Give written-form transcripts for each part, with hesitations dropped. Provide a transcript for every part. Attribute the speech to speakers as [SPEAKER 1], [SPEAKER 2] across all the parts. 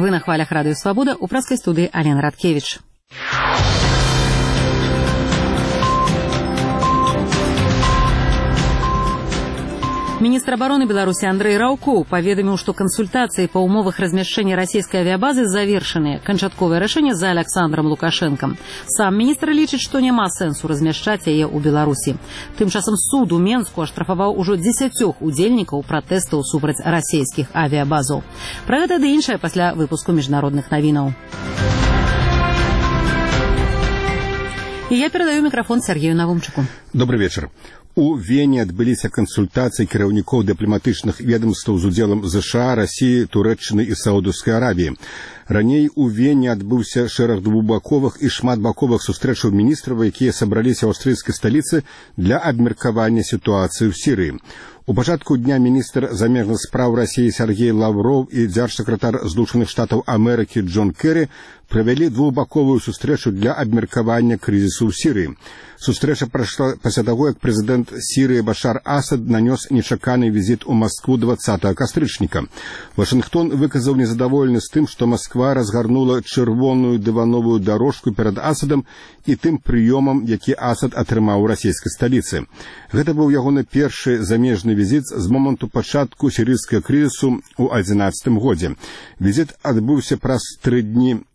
[SPEAKER 1] Вы на хвалях Радио Свобода, у праской студии Алена Радкевич. Міністр обороны Беларуси Андрей Раўкоў паведаміў, што кансультацыі па ўмовах размяшчэння расійскай авіябазы завершаныя. Канчатковае рашэнне за Александром Лукашэнкам. Сам міністр лічыць, што няма сэнсу размяшчаць яе ў Беларусі. Тым часам суд у Менску аштрафаваў ужо 10 удзельнікаў пратэстаў супраць расійскіх авіябазаў. Пра гэта ды іншае пасля выпуску міжнародных навінаў. І я перадаю мікрафон Сергею Навумчыку.
[SPEAKER 2] Добрый вечер. У Вене адбыліся кансультацыі кіраўнікоў дыпламатычных ведомстваў з удзелам ЗША, Расіі, Турэччыны і Саудаўскай Аравіі. Раней у Вене адбыўся шэраг двухбаковых і шматбаковых сустрэчаў міністраў, якія сабраліся ў аўстрыйскай сталіцы для абмеркавання сітуацыі ў Сірыі. У пачатку дня міністр замежных спраў Расіі Сергей Лавров і дзяржсакратар Злучаных Штатаў Амерыкі Джон Керрі правялі двухбаковую сустрэчу для абмеркавання крызісу ў Сірыі. Сустрэча прайшла пасля таго, як прэзідэнт Сірыі Башар Асад нанёс нечаканы візіт у Маскву 20 кастрычніка. Вашынгтон выказаў незадаволенасць тым, што Масква разгарнула чырвоную дывановую дарожку перад Асадам і тым прыёмам, які Асад атрымаў у расійскай сталіцы. Гэта быў ягоны першы замежны візіт з моманту пачатку сірыйскага крызісу ў 2011 годзе. Візіт адбыўся праз 3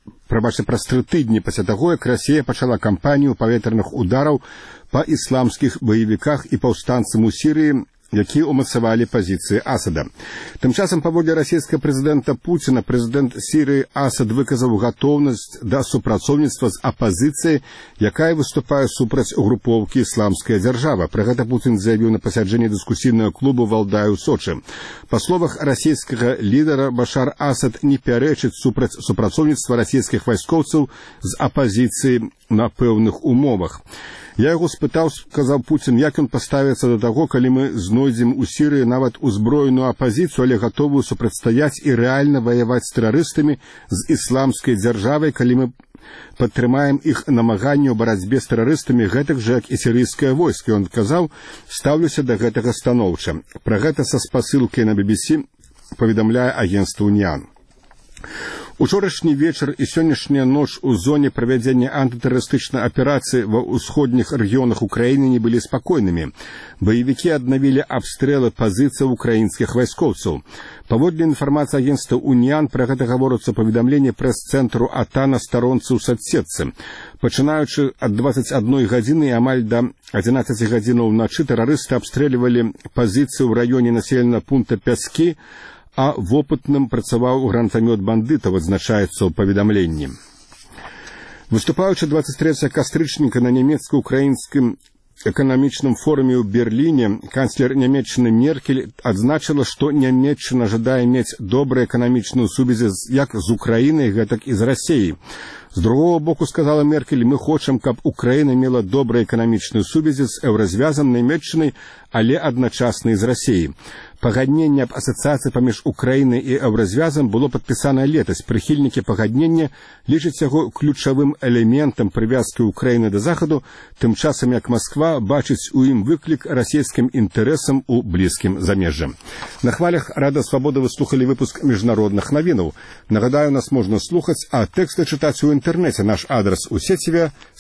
[SPEAKER 2] тыдні пасля таго, як Расія пачала кампанію паветраных удараў па ісламскіх баевіках і паўстанцам у Сірыі, якія ўмацавалі пазіцыі Асада. Тым часам, паводле расійскага прэзідэнта Пуціна, прэзідэнт Сірыі Асад выказаў гатоўнасць да супрацоўніцтва з апазіцыяй, якая выступае супраць групоўкі «Ісламская дзяржава». Пра гэта Пуцін заявіў на пасяджэнні дыскусійнага клубу «Валдай» у Сочы. Па словах расійскага лідара, Башар Асад не пярэчыць супраць супрацоўніцтва расійскіх вайскоўцаў з апазіцыяй на пэўных умовах. Я яго спытаў, сказаў Пуцін, як ён паставіцца да таго, калі мы знойдзем у Сірыі нават узброеную апазіцыю, але гатовую супрацьстаяць і рэальна ваяваць з тэрарыстамі з ісламскай дзяржавай, калі мы падтрымаем іх намаганне ў барацьбе з тэрарыстамі, гэтак жа, як і сірыйскае войска. Ён казаў, стаўлюся да гэтага станоўча. Пра гэта са спасылкай на BBC паведамляе агенцтва «Уніан». Учорашні вечар і сённяшняя ноч у зоне правядзення антытэрарыстычнай аперацыі ва ўсходніх рэгіёнах Украіны не былі спакойнымі. Баевікі аднавілі абстрэлы пазіцыяў украінскіх вайскоўцаў. Паводле інфармацыі агенцтва «Уніан», пра гэта гаворыцца паведамленне прэс-цэнтру АТА на старонцы ў соцсетцы. Пачынаючы ад 21 гадзіны і амаль да 11 гадзінаў уначы тэрарысты абстрэльвалі пазіцыі ў раёне населенага пункта Пяскі, а вопытным працаваў гранатамёт бандытаў, адзначаецца ў паведамленні. Выступаючы 23 кастрычніка на нямецка-украінскім эканамічным форуме ў Берліне, канцлер Нямецчыны Меркель адзначыла, што Нямецчына жадае мець добрыя эканамічныя сувязі як з Украінай, гэтак і з Расіяй. З другого боку, сказала Меркель, мы хочам, каб Украіна мела добрыя эканамічныя сувязі з еўразвязам Нямецчынай, але адначасна і з Расіяй. Пагадненне аб асацыяцыі паміж Украінай і еўразвязам было падпісана летась. Прыхільнікі пагаднення лічаць яго ключавым элементам прывязкі Украіны да Захаду, тым часам як Масква бачыць у ім выклік расійскім інтарэсам у блізкім замежжы. На хвалях Радыё Свабода вы слухалі выпуск міжнародных навінаў. Нагадаю, нас можна слухаць, а тэксты чытаць у інтэрнэце. Наш адрас у сеціве